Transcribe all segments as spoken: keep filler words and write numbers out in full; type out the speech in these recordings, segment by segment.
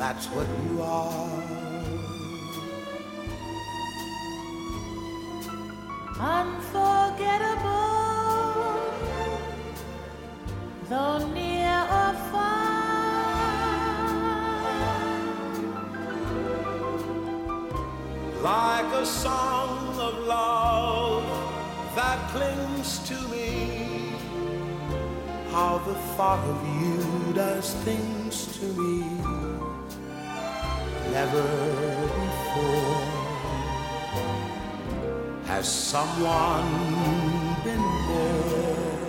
that's what you are. Unforgettable, though near or far, like a song of love that clings to me. How the thought of you does things to me. Never before has someone been more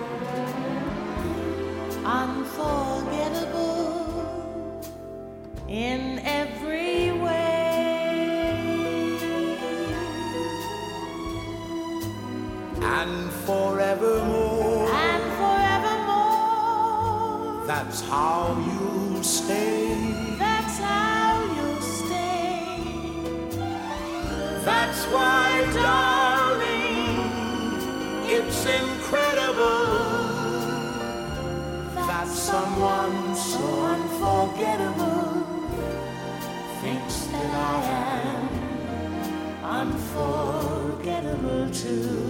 unforgettable in every way, and forevermore, and forevermore. That's how you'll stay. That's how you'll stay. That's why, darling, it's incredible that someone so unforgettable thinks that I am unforgettable too.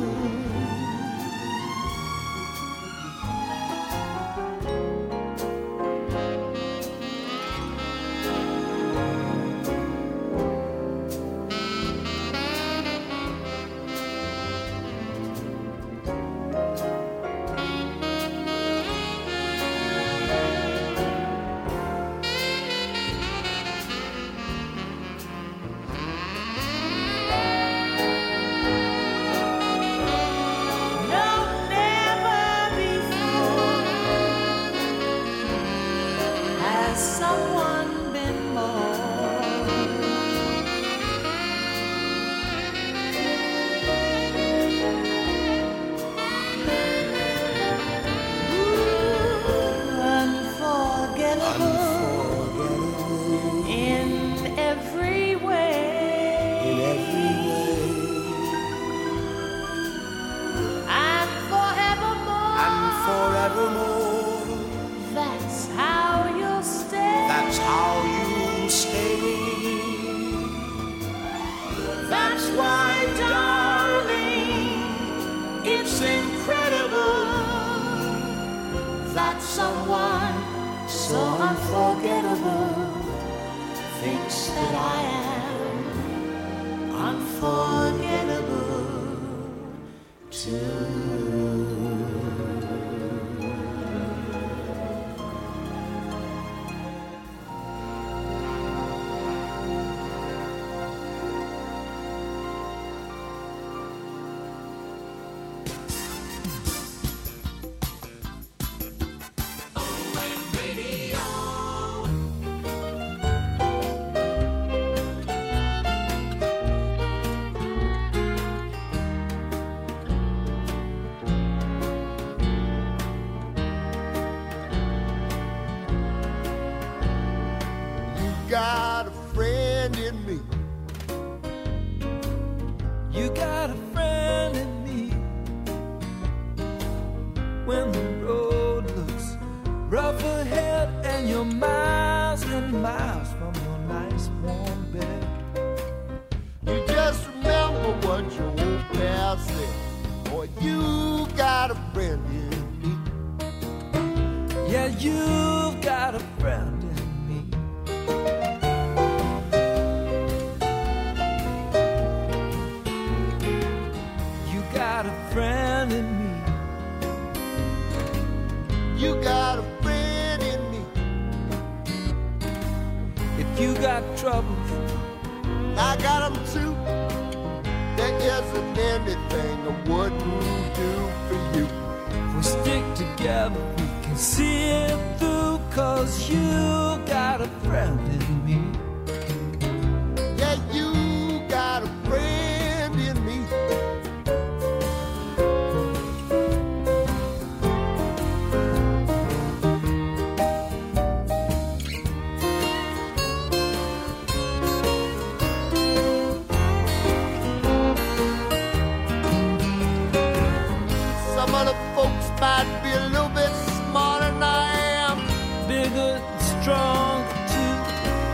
Strong too.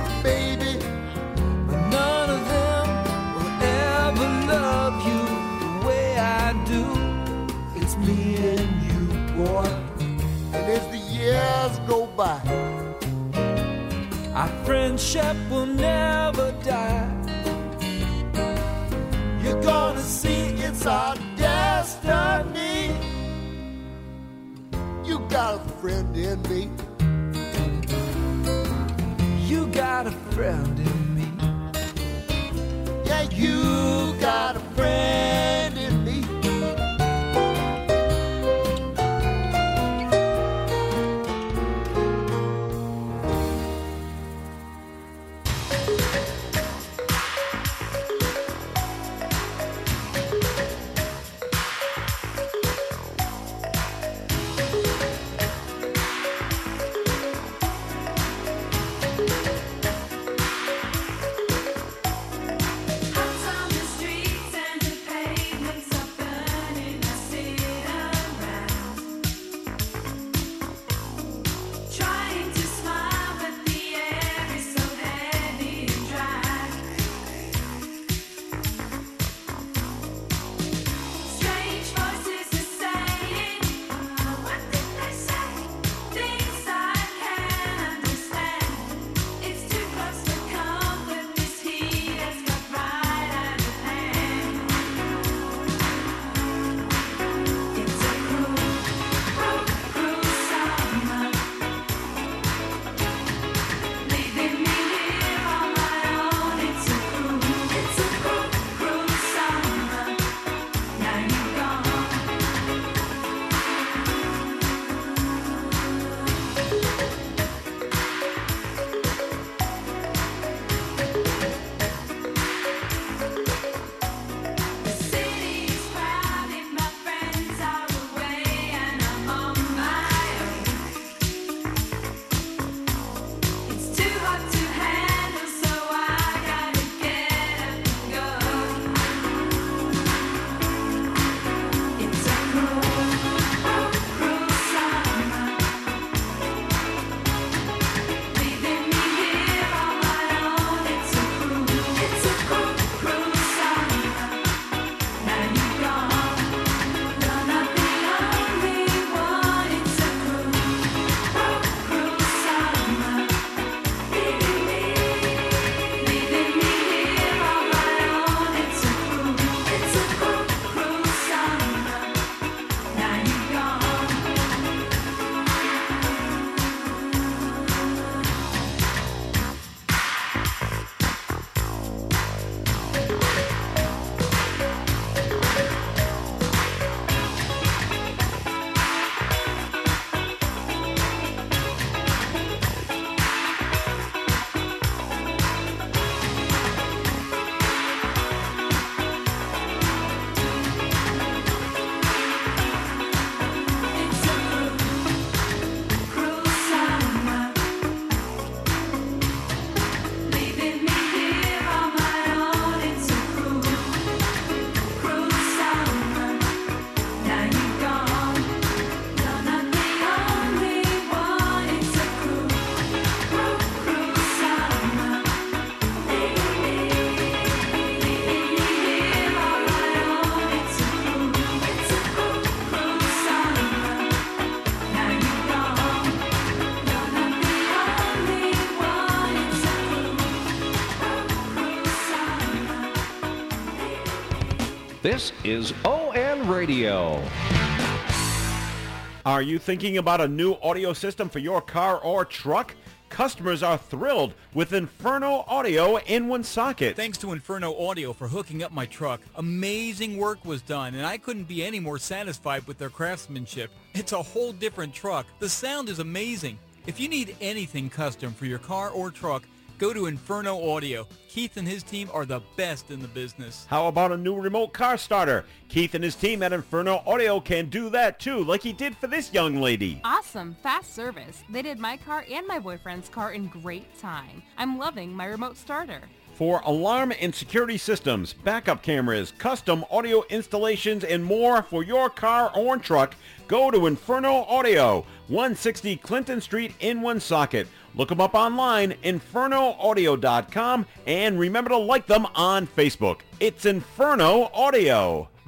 goodbye. Our friendship will never die. You're gonna see it's our destiny. You got a friend in me. You got a friend in me. Yeah, you got a friend in me. This is O N Radio. Are you thinking about a new audio system for your car or truck? Customers are thrilled with Inferno Audio in Woonsocket. Thanks to Inferno Audio for hooking up my truck. Amazing work was done, and I couldn't be any more satisfied with their craftsmanship. It's a whole different truck. The sound is amazing. If you need anything custom for your car or truck, go to Inferno Audio. Keith and his team are the best in the business. How about a new remote car starter? Keith and his team at Inferno Audio can do that too, like he did for this young lady. Awesome, fast service. They did my car and my boyfriend's car in great time. I'm loving my remote starter. For alarm and security systems, backup cameras, custom audio installations, and more for your car or truck, go to Inferno Audio, one sixty Clinton Street in Woonsocket. Look them up online, inferno audio dot com, and remember to like them on Facebook. It's Inferno Audio.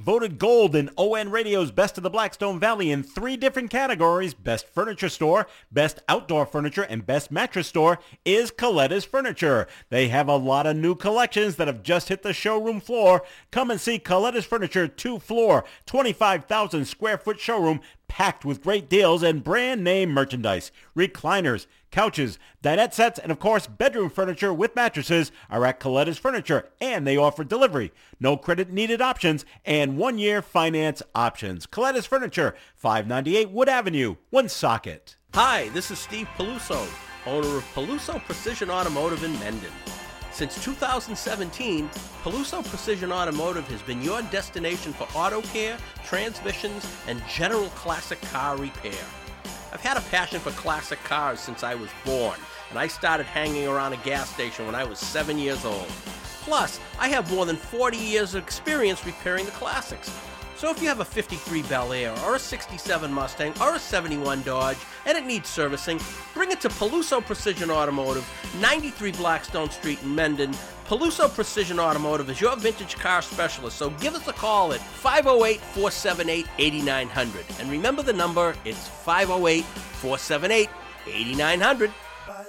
Voted gold in O N Radio's Best of the Blackstone Valley in three different categories, Best Furniture Store, Best Outdoor Furniture, and Best Mattress Store, is Coletta's Furniture. They have a lot of new collections that have just hit the showroom floor. Come and see Coletta's Furniture two-floor, twenty-five thousand square foot showroom packed with great deals and brand name merchandise. Recliners, couches, dinette sets, and of course bedroom furniture with mattresses are at Coletta's Furniture, and they offer delivery, no credit needed options, and one-year finance options. Coletta's Furniture, five ninety-eight Wood Avenue, Woonsocket. Hi, this is Steve Peluso, owner of Peluso Precision Automotive in Mendon. Since two thousand seventeen, Peluso Precision Automotive has been your destination for auto care, transmissions, and general classic car repair. I've had a passion for classic cars since I was born, and I started hanging around a gas station when I was seven years old. Plus, I have more than forty years of experience repairing the classics. So if you have a fifty-three Bel Air, or a sixty-seven Mustang, or a seventy-one Dodge, and it needs servicing, bring it to Peluso Precision Automotive, ninety-three Blackstone Street in Mendon. Peluso Precision Automotive is your vintage car specialist, so give us a call at five oh eight, four seven eight, eight nine zero zero. And remember the number, it's five oh eight, four seven eight, eight nine zero zero.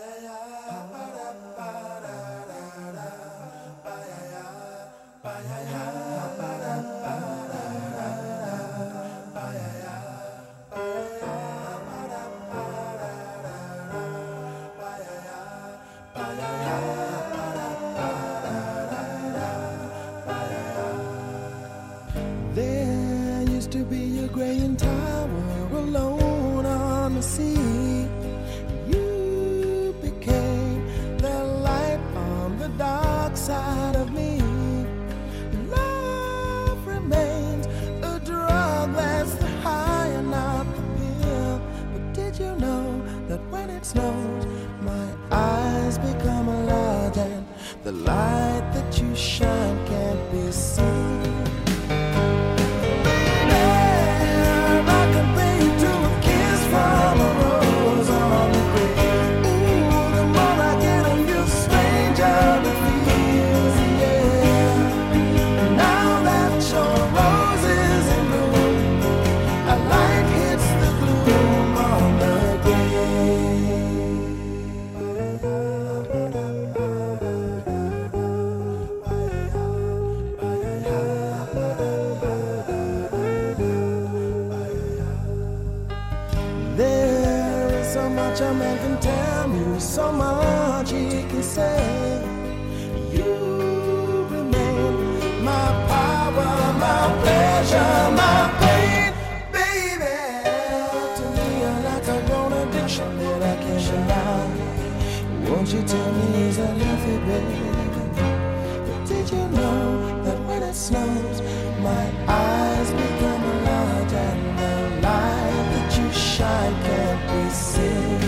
There used to be a graying tower alone on the sea. You became the light on the dark side of me. Love remains a drug that's the high and not the pill. But did you know that when it snows, my eyes become large and the light that you shine can't be seen? From a rose on the grave. Ooh, the more I get of you, stranger it feels, yeah. Now that your rose is in bloom, a light hits the gloom on the There is so much a man can tell me, so much he can say. You remain my power, my pleasure, my pain, baby. To me you're like a grown addiction that I can't deny. Won't you tell me is that healthy, baby? But did you know that when it snows, my eyes become large and the light that you shine can't be seen?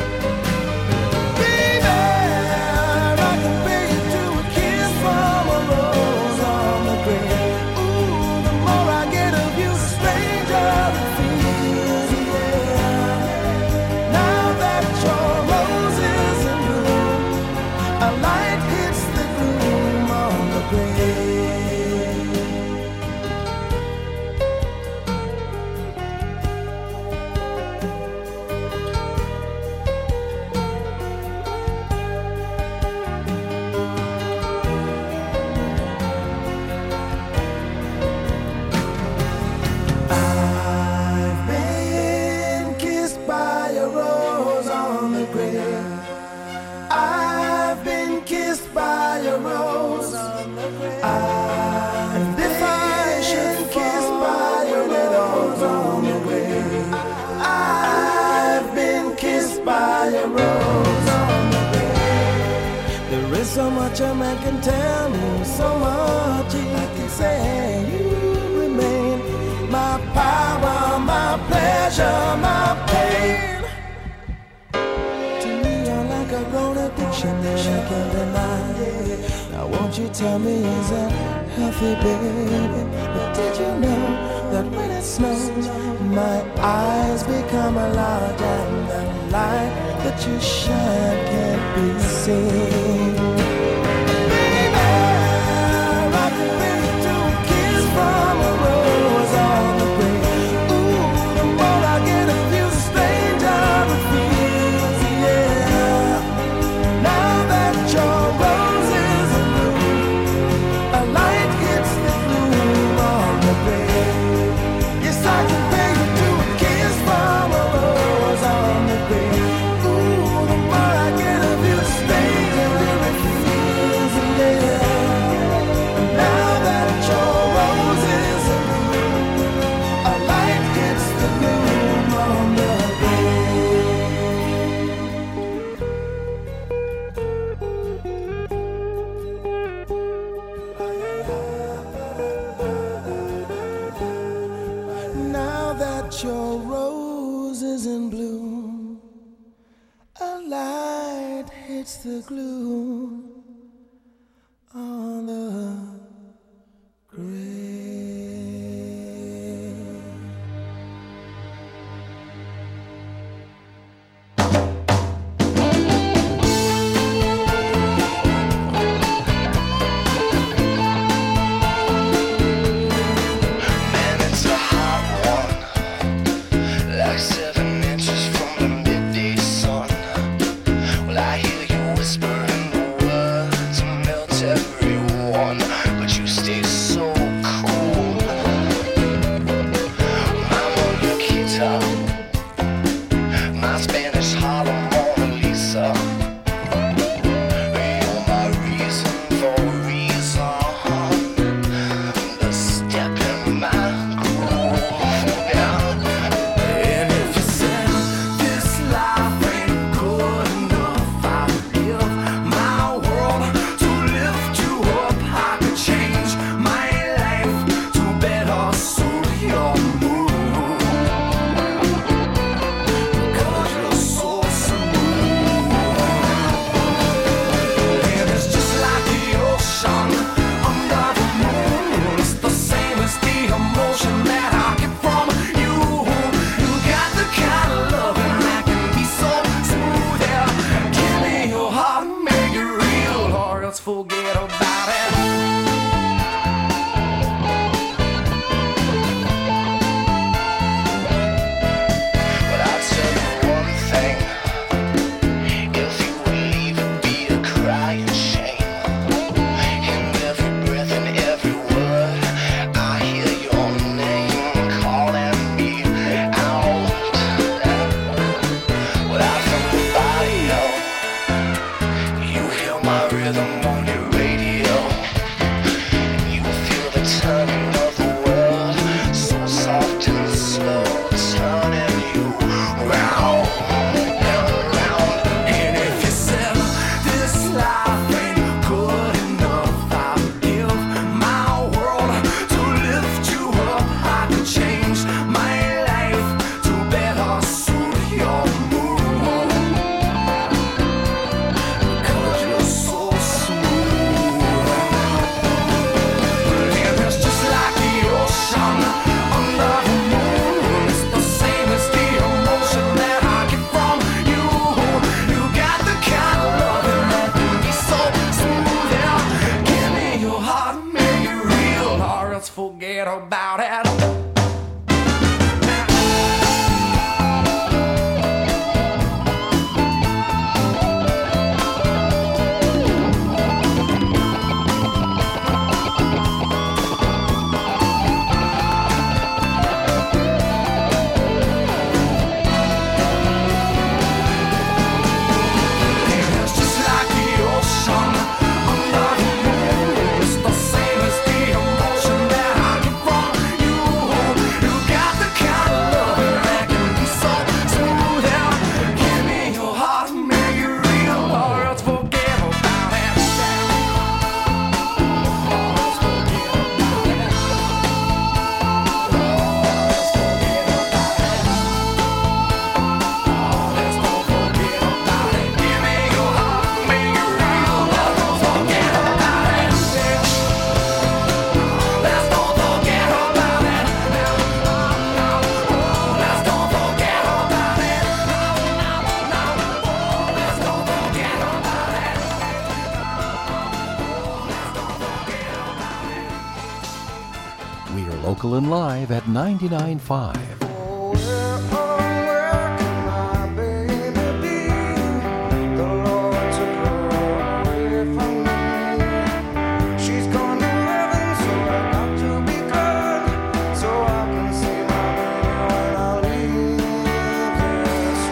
Baby, I can pay you to a kiss from a rose on the grave. Ooh, the more I get of you, the stranger it feels, yeah. Now that your rose is in bloom, a light hits the gloom on the grave. I've been kissed by a rose on the grave. I've been kissed by a rose on the grave. I've been kissed by a rose on the grave. I've been kissed by a rose on the grave. There is so much a man can tell me, so much he can say. You remain my power, my pleasure, my pain. To me you're like a grown addiction that I can't deny. Now won't you tell me is that healthy, baby? But did you know that when it snows, my eyes become large and the light that you shine can't be seen? Baby, I can bring you to a kiss from a rose. the glue on the grave. Man, it's a hot one, like seven inches from the midday sun. Well, I hear you whispering the words to melt everyone, but you stay so cool. I'm on your guitar, my Spanish Harlem Mona Lisa. You're my reason for a reason, the step in my groove. Yeah. And if you said this life ain't good enough, I live my world to lift you up. I could change my life to better suit your mood, because you're so smooth. And it's just like the ocean under the moon. It's the same as the emotion that I get from you. You got the kind of loving that can be so smooth. Yeah, give me your heart and make it real, or else forget about it. But I'll tell you one thing, if you would leave it be a crying shame. In every breath and every word, I hear your name calling me out. Well, I'm from the barrio, you hear my rhythm on your radio. You feel the turning of the world, so soft and slow, turning you round and round. And if you said this life ain't good enough, I would give my world to lift you up. I could change my life to better suit your mood, because you're so smooth. And it's just like the ocean under the moon. It's the same as the emotion that I get from you. You got the kind of loving that can be so smooth. Yeah, give me your heart and make it real, or else forget about it. It's just like the ocean under the moon. It's the same as the emotion that I get from you. You got the kind of loving that can be so smooth. Yeah, give me your heart and make it real, or else forget about it. Or else forget about it. Or else forget about it. Or else don't forget about it. Give me your heart, make it real, or don't forget about it. Let's don't forget about it. Let's don't forget about it. Let's don't forget about it. We are local and live at ninety-nine point five. She's gone to heaven, so I got to be good, so I can see my baby when I leave this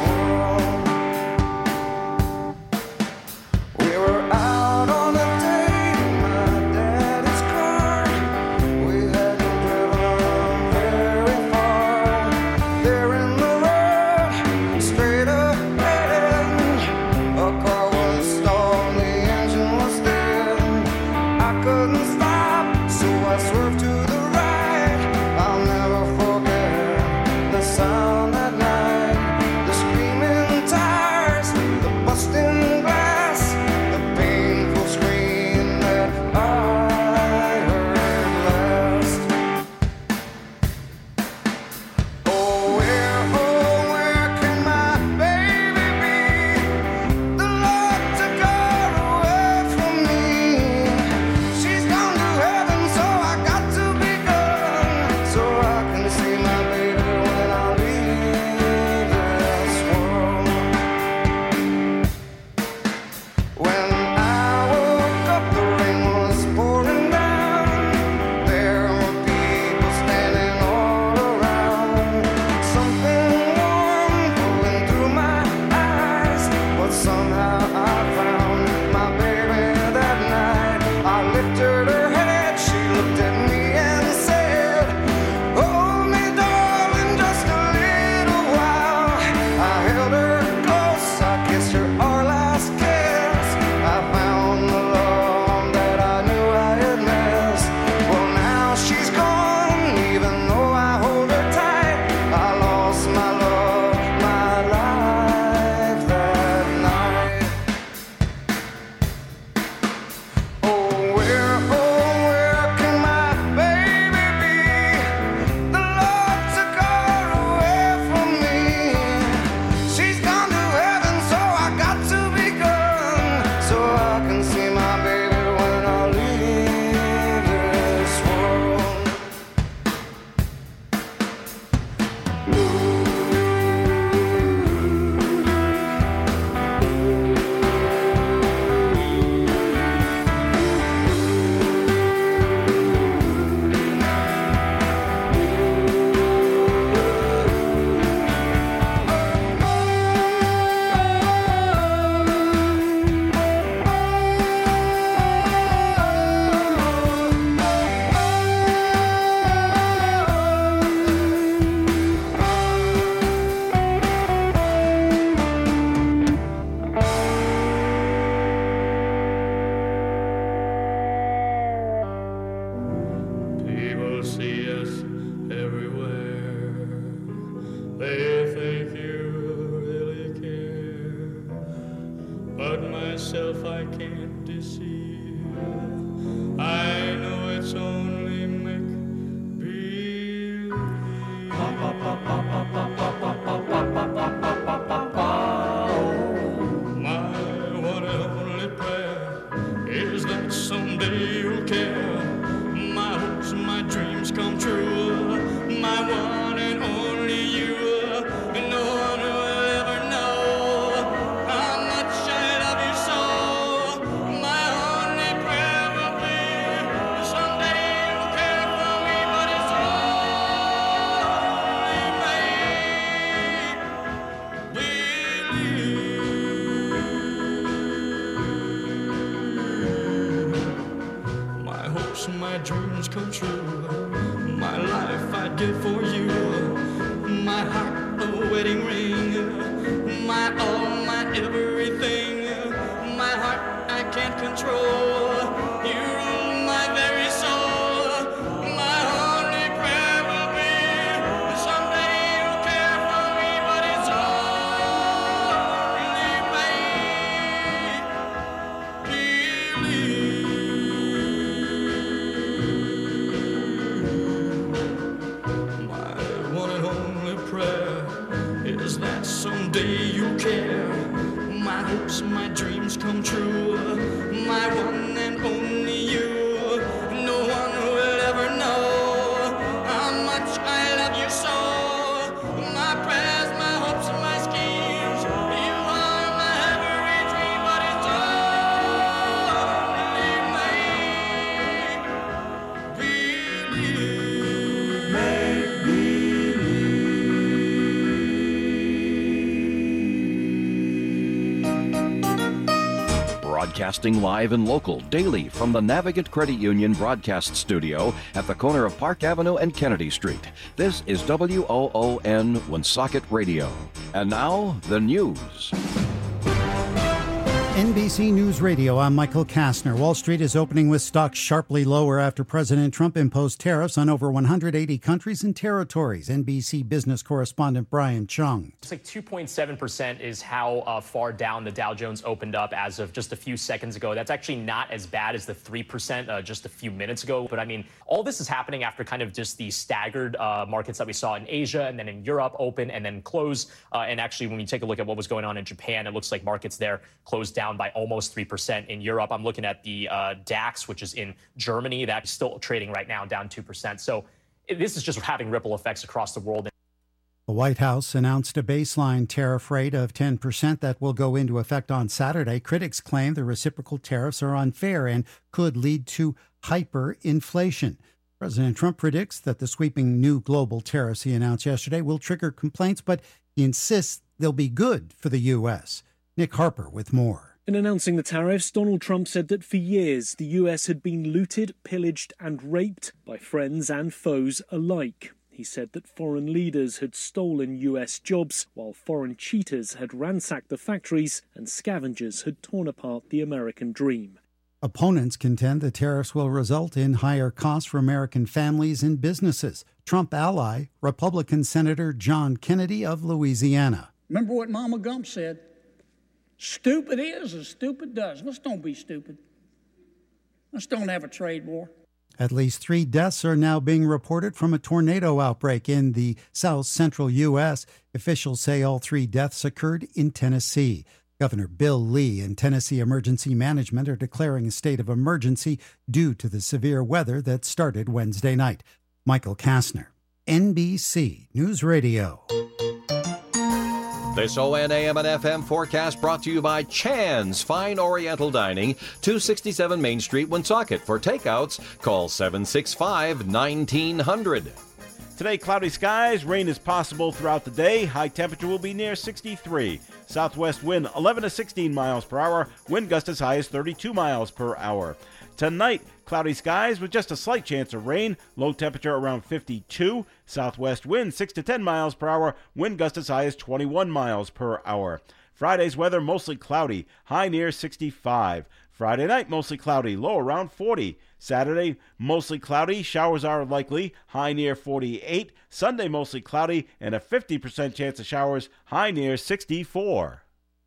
world. We were out on a date in my daddy's car. We hadn't driven very far. There in the road, straight ahead, a car was stalled, the engine was dead. I couldn't stop, so I swerved to the right. I'll never forget the sound that night, the screaming tires, the busting glass. lifted her head, she looked at me and said, hold me, darling, just a little while. I held her close, I kissed her our last kiss. I found the love that I knew I had missed. Well, now she's gone, even though I hold her tight. I lost my love, my life that night. Oh, where, oh, where can my baby be? The Lord took her away from me. She's gone to heaven, so I got to be gone, so I can see my baby when I leave this world. People see us everywhere. They think you really care. But myself I can't deceive. I know it's only make believe. My one and only prayer is that someday you'll care. My hopes and my dreams come true. My one and only you. No one will ever know how much I love you so. My only prayer will be someday you'll care for me, but it's only my hopes and my dreams come true. My life I'd give for you. My heart a wedding ring. My all, my everything. My heart I can't control. You rule my very soul. My only prayer will be someday you'll care for me, but it's only my one and only prayer is that someday you'll care. My hopes, my dreams come true. My one and only you. No one will ever know how much I love you so. My prayers, my hopes, and my schemes. You are my every dream, but it's Broadcasting live and local daily from the Navigant Credit Union broadcast studio at the corner of Park Avenue and Kennedy Street. This is W O O N Woonsocket Radio. And now, the news. N B C News Radio, I'm Michael Kastner. Wall Street is opening with stocks sharply lower after President Trump imposed tariffs on over one hundred eighty countries and territories. N B C business correspondent Brian Chung. It's like two point seven percent is how uh, far down the Dow Jones opened up as of just a few seconds ago. That's actually not as bad as the three percent uh, just a few minutes ago. But I mean, all this is happening after kind of just the staggered uh, markets that we saw in Asia and then in Europe open and then close. Uh, and actually, when you take a look at what was going on in Japan, it looks like markets there closed down by almost three percent. In Europe, I'm looking at the uh, DAX, which is in Germany. That's still trading right now down two percent. So this is just having ripple effects across the world. The White House announced a baseline tariff rate of ten percent that will go into effect on Saturday. Critics claim the reciprocal tariffs are unfair and could lead to hyperinflation. President Trump predicts that the sweeping new global tariffs he announced yesterday will trigger complaints, but he insists they'll be good for the U S. Nick Harper with more. In announcing the tariffs, Donald Trump said that for years the U S had been looted, pillaged and raped by friends and foes alike. He said that foreign leaders had stolen U S jobs, while foreign cheaters had ransacked the factories and scavengers had torn apart the American dream. Opponents contend the tariffs will result in higher costs for American families and businesses. Trump ally, Republican Senator John Kennedy of Louisiana. Remember what Mama Gump said? Stupid is as stupid does. Let's don't be stupid. Let's don't have a trade war. At least three deaths are now being reported from a tornado outbreak in the south central U S. Officials say all three deaths occurred in Tennessee. Governor Bill Lee and Tennessee Emergency Management are declaring a state of emergency due to the severe weather that started Wednesday night. Michael Kastner, N B C News Radio. This O N A M and F M forecast brought to you by Chan's Fine Oriental Dining, two sixty-seven Main Street, Woonsocket. For takeouts, call seven six five, one nine hundred. Today, cloudy skies, rain is possible throughout the day. High temperature will be near sixty-three. Southwest wind eleven to sixteen miles per hour. Wind gust as high as thirty-two miles per hour. Tonight, cloudy skies with just a slight chance of rain. Low temperature around fifty-two. Southwest wind six to ten miles per hour. Wind gust as high as twenty-one miles per hour. Friday's weather mostly cloudy. High near sixty-five. Friday night mostly cloudy. Low around forty. Saturday mostly cloudy. Showers are likely. High near forty-eight. Sunday mostly cloudy and a fifty percent chance of showers. High near sixty-four.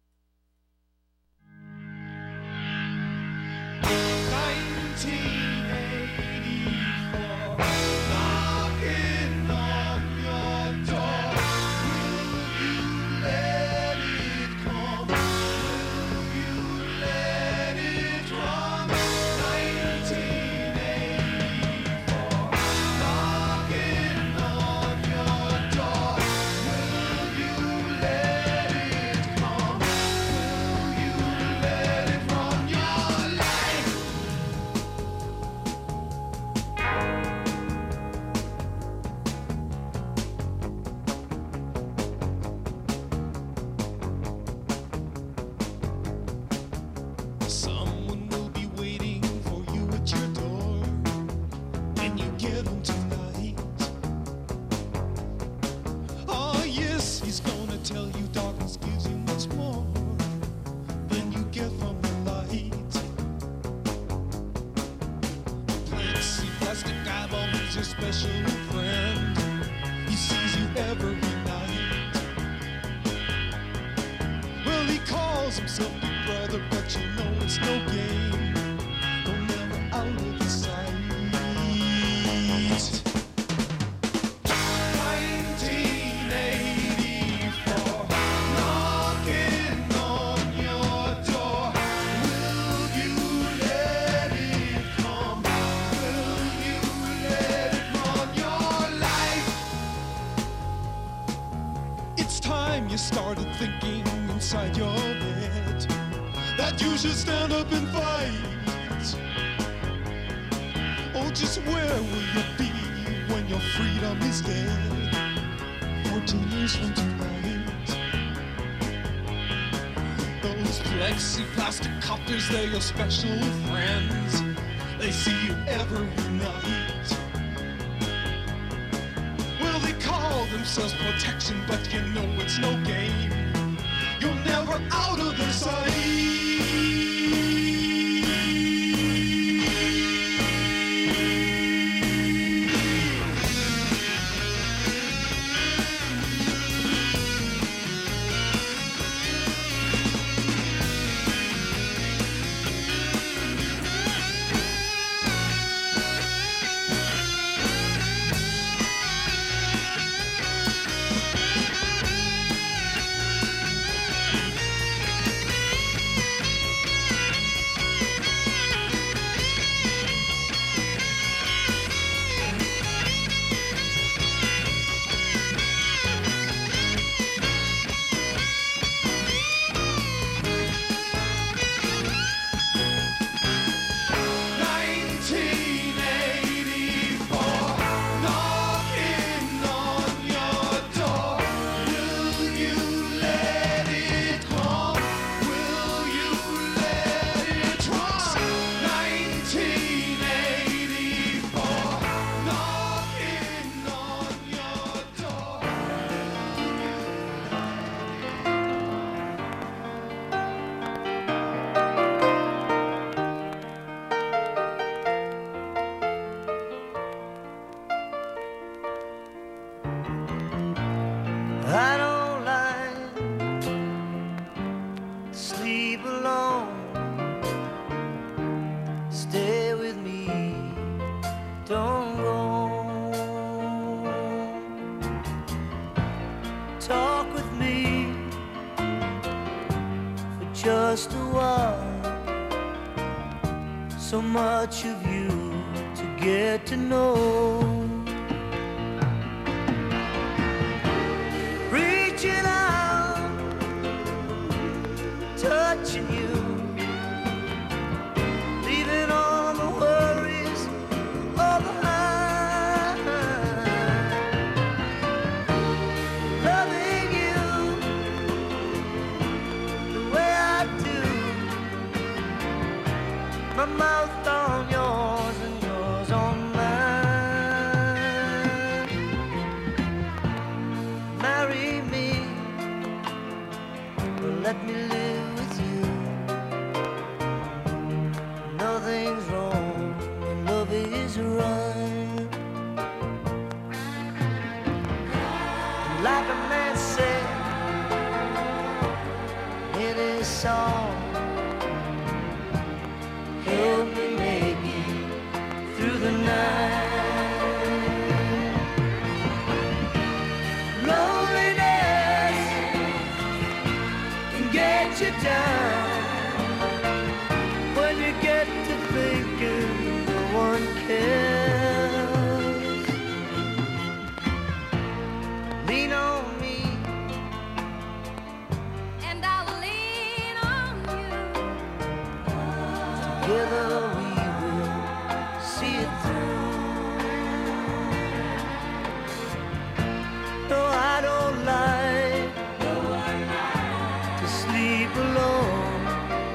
You started thinking inside your head that you should stand up and fight. Oh, just where will you be when your freedom is dead? Fourteen years from tonight. Those plexi plastic copters, they're your special friends. They see you every night. Well, they call themselves protection, but you know it's no game. You're never out of their sight. just a while. So much of you to get to know. Reaching out, touching you, leaving all the worries all behind. Loving you the way I do, my mouth on yours and yours on mine. Marry me, or let me live with you. Nothing's wrong when love is right. Like a man said in his song, help me make it through the night. Loneliness can get you down when you get to thinking no one cares. Lean on me and I'll lean on you. Together we will see it through. No, I don't like to sleep alone.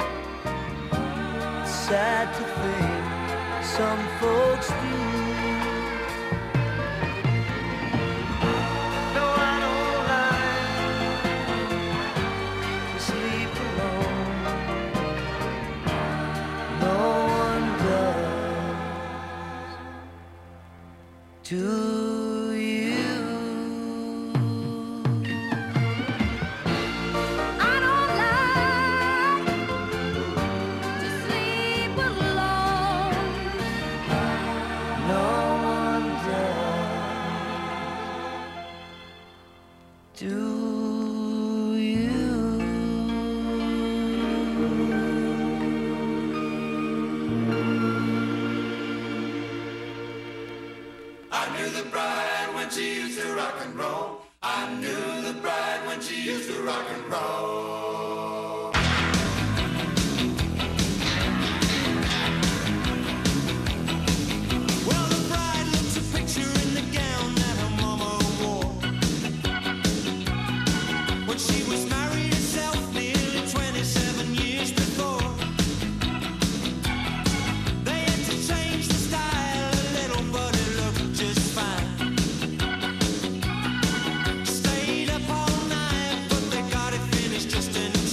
It's sad to think some folks do. No, I don't like to sleep alone. No one does. Do you? I don't like to sleep alone. No one does. Do you? I knew the bride when she used to rock and roll. I knew the bride when she used to rock and roll. Well, the bride looks a picture in the gown that her mama wore when she was married herself nearly twenty-seven years before. They had to change the style a little, but it looked just fine. Stayed up all night, but they got it finished just in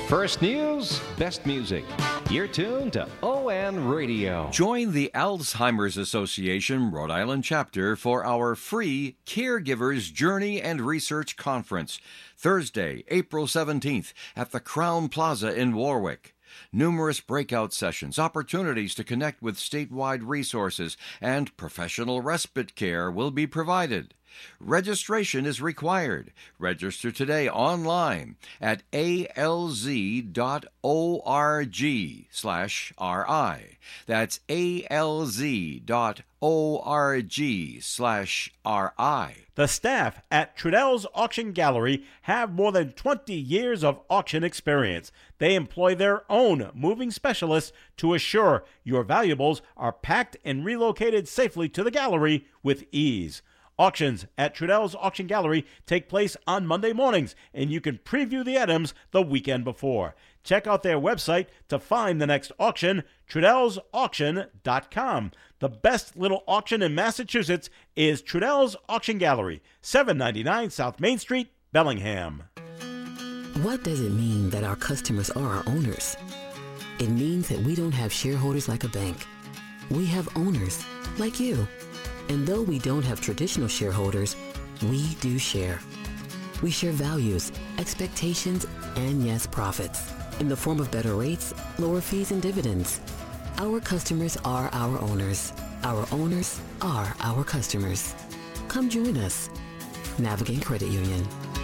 First news, best music. You're tuned to O N Radio. Join the Alzheimer's Association Rhode Island chapter for our free Caregivers Journey and Research Conference, Thursday, April seventeenth at the Crown Plaza in Warwick. Numerous breakout sessions, opportunities to connect with statewide resources, and professional respite care will be provided. Registration is required. Register today online at alz dot org slash ri. That's alz dot org slash ri. The staff at Trudell's Auction Gallery have more than twenty years of auction experience. They employ their own moving specialists to assure your valuables are packed and relocated safely to the gallery with ease. Auctions at Trudell's Auction Gallery take place on Monday mornings, and you can preview the items the weekend before. Check out their website to find the next auction, trudells auction dot com. The best little auction in Massachusetts is Trudell's Auction Gallery, seven ninety-nine South Main Street, Bellingham. What does it mean that our customers are our owners? It means that we don't have shareholders like a bank. We have owners like you. And though we don't have traditional shareholders, we do share. We share values, expectations, and yes, profits in the form of better rates, lower fees, and dividends. Our customers are our owners. Our owners are our customers. Come join us. Navigate Credit Union.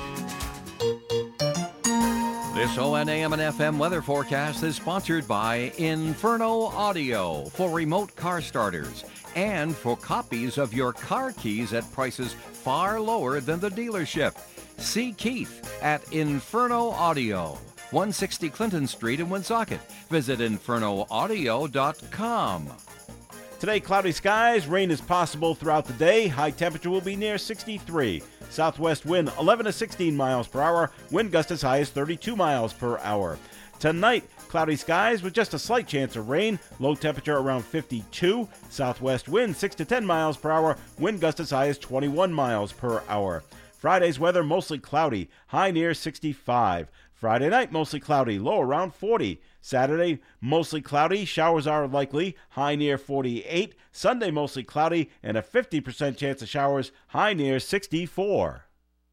This O N A M and F M weather forecast is sponsored by Inferno Audio for remote car starters and for copies of your car keys at prices far lower than the dealership. See Keith at Inferno Audio, one sixty Clinton Street in Woonsocket. Visit inferno audio dot com. Today, cloudy skies, rain is possible throughout the day. High temperature will be near sixty-three. Southwest wind eleven to sixteen miles per hour. Wind gust as high as thirty-two miles per hour. Tonight, cloudy skies with just a slight chance of rain. Low temperature around fifty-two. Southwest wind six to ten miles per hour. Wind gust as high as twenty-one miles per hour. Friday's weather mostly cloudy. High near sixty-five. Friday night mostly cloudy. Low around forty. Saturday mostly cloudy. Showers are likely. High near forty-eight. Sunday mostly cloudy and a fifty percent chance of showers. High near sixty-four.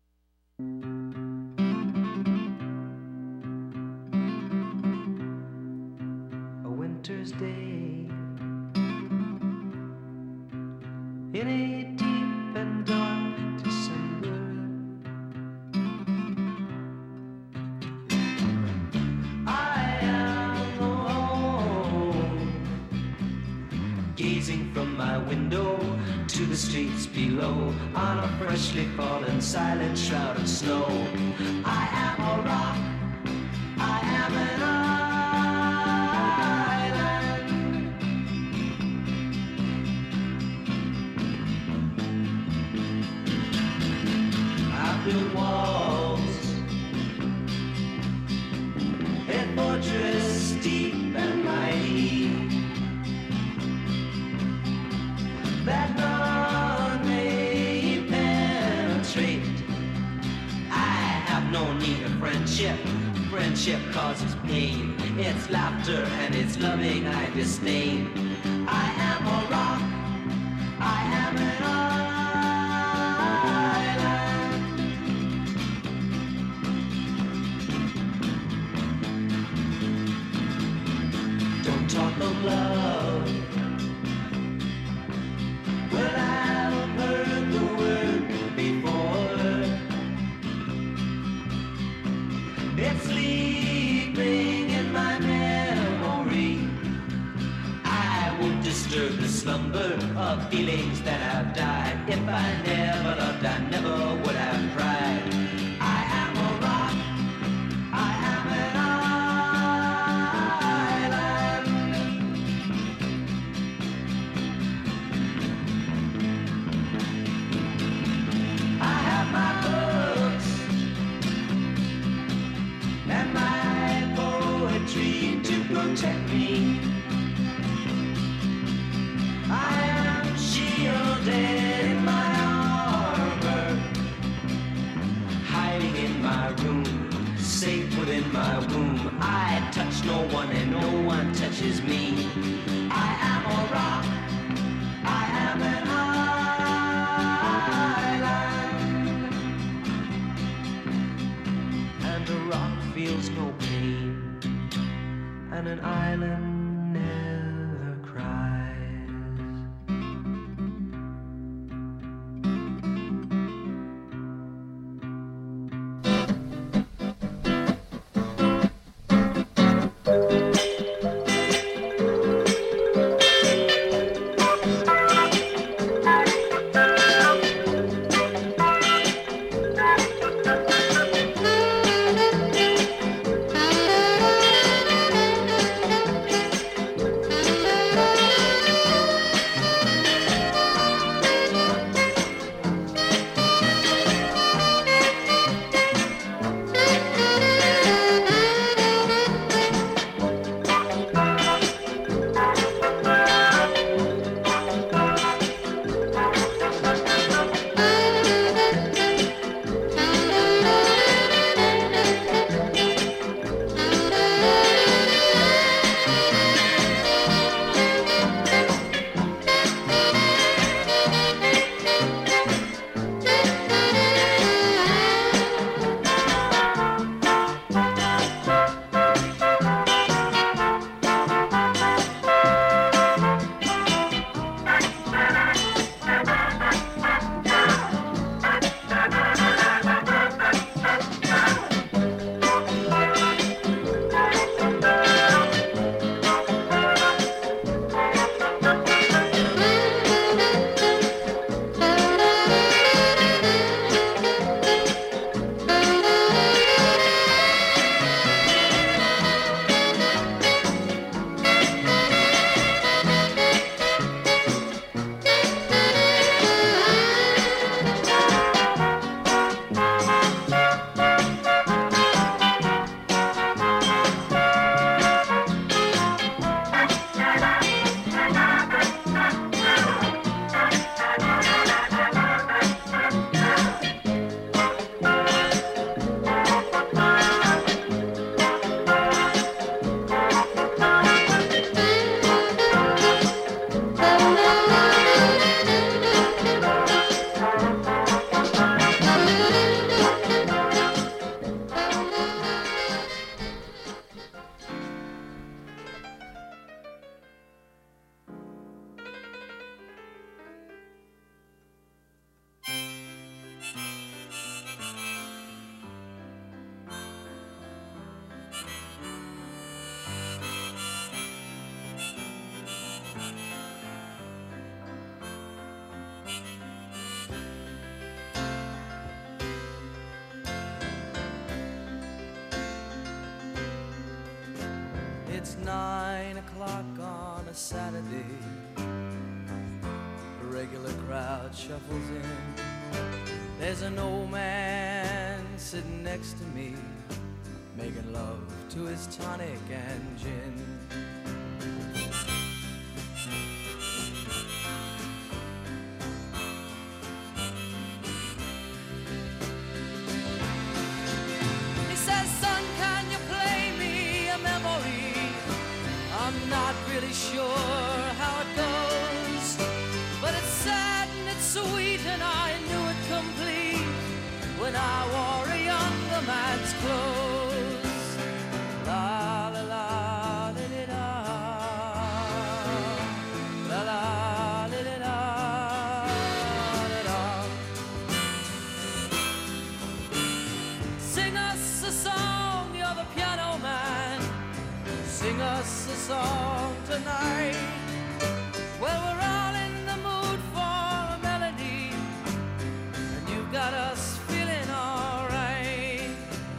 Winter's day in a deep and dark December, I am alone, gazing from my window to the streets below on a freshly fallen silent shroud of snow. I am a rock, I am an built walls, a fortress deep and mighty, that none may penetrate. I have no need of friendship. Friendship causes pain. It's laughter and it's loving I disdain. I am a rock, I am an island. Talk of love. Well, I've heard the word before. It's sleeping in my memory. I won't disturb the slumber of feelings that have died. If I never loved, I never would have cried. I am a rock, I am an protect me. I am shielded in my armor. o'clock on a Saturday. A regular crowd shuffles in. There's an old man sitting next to me, making love to his tonic and gin. He says, son, can you play me a memory? I'm not really sure how it goes, but it's sad and it's sweet and I knew it complete when I wore a younger man's clothes. La la la li li da, la la li li da, li da. Sing us a song, you're the piano man. Sing us a song tonight. Well, we're all in the mood for a melody, and you've got us feeling all right.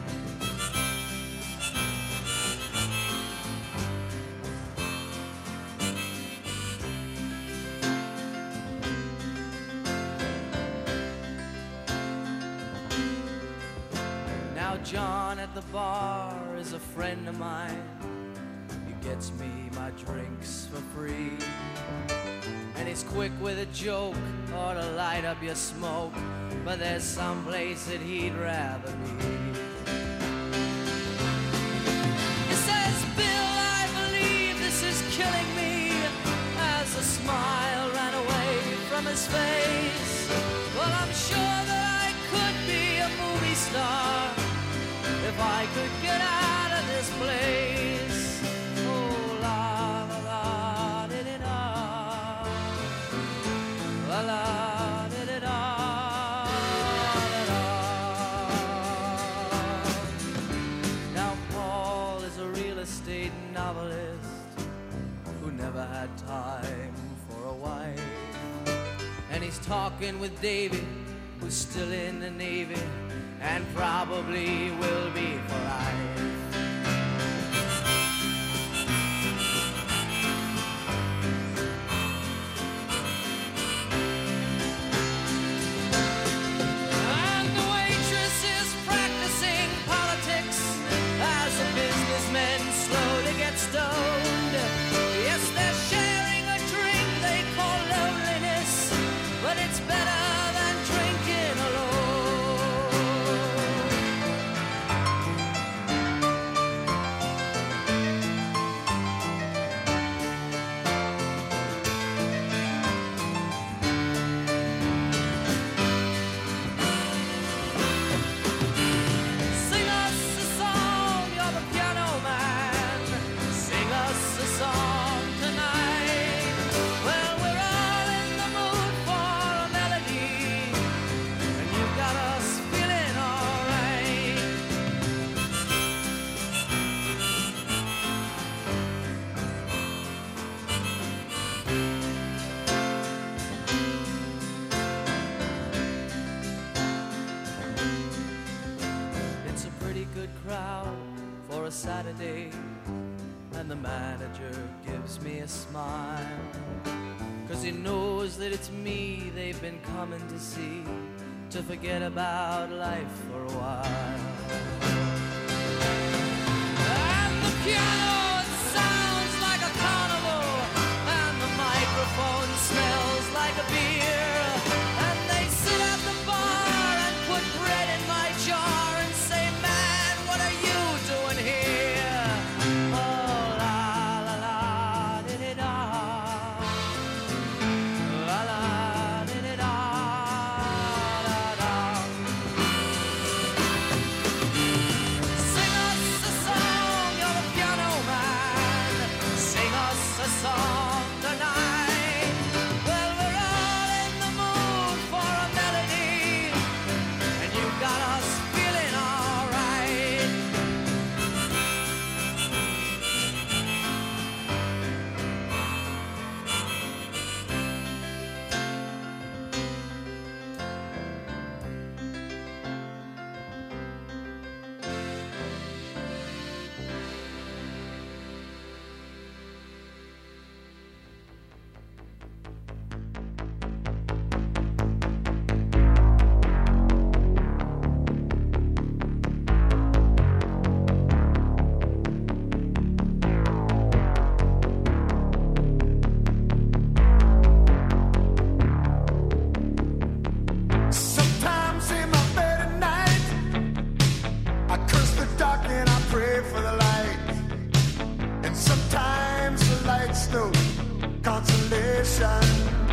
Now John at the bar is a friend of mine. He gets me my drinks for free, and he's quick with a joke or to light up your smoke, but there's some place that he'd rather be. He says, Bill, I believe this is killing me, as a smile ran away from his face. Well, I'm sure that I could be a movie star if I could get out of this place. Oh, la la la di di da, la la di di da, di da. Now Paul is a real estate novelist who never had time for a wife, and he's talking with David, who's still in the Navy and probably will be for life. And the waitress is practicing politics as the businessmen slowly get stoned. Yes, they're sharing a drink they call loneliness, but it's better than drinking alone. Sing us a song, you're the piano man. Sing us a song tonight. Well, we're all in the mood for a melody, and you've got us feeling all right. It's a pretty good crowd for a Saturday, and the manager gives me a smile, 'cause he knows that it's me they've been coming to see, to forget about life for a while. And the piano, it sounds like a carnival, and the microphone smells like a beer, and they sit at the bar and put bread in my jar and say, man, what are you doing here? Oh, la la la di di da, la la di di da, da da. Sing us a song, you're the piano man. consolation.